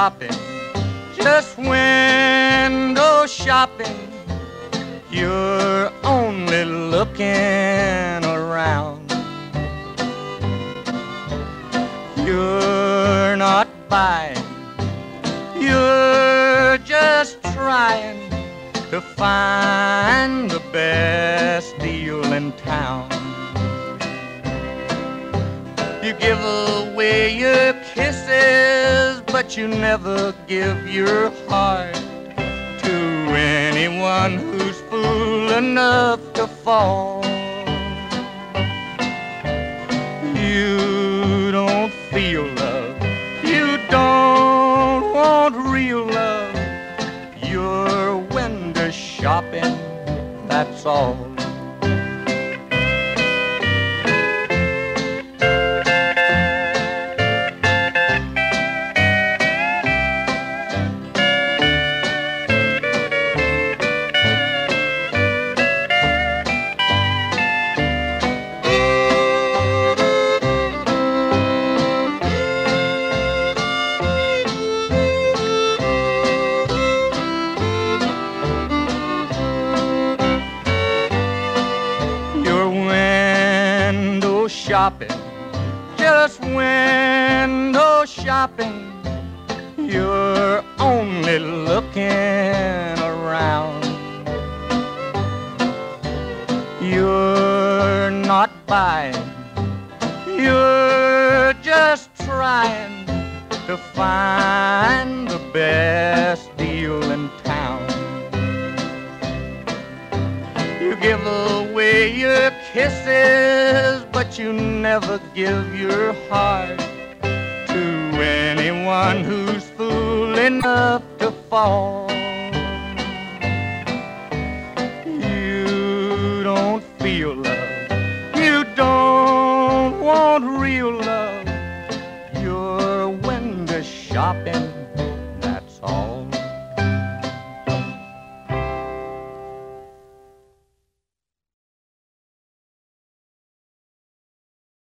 shopping, just window shopping. You're only looking around. You're not buying, you're just trying to find the best deal in town. You give away your kisses, but you never give your heart to anyone who's fool enough to fall. You don't feel love, you don't want real love. You're window shopping, that's all. Shopping, just window shopping. You're only looking around. You're not buying, you're just trying to find the best deal in town. You give away your kisses, but you never give your heart to anyone who's fool enough to fall.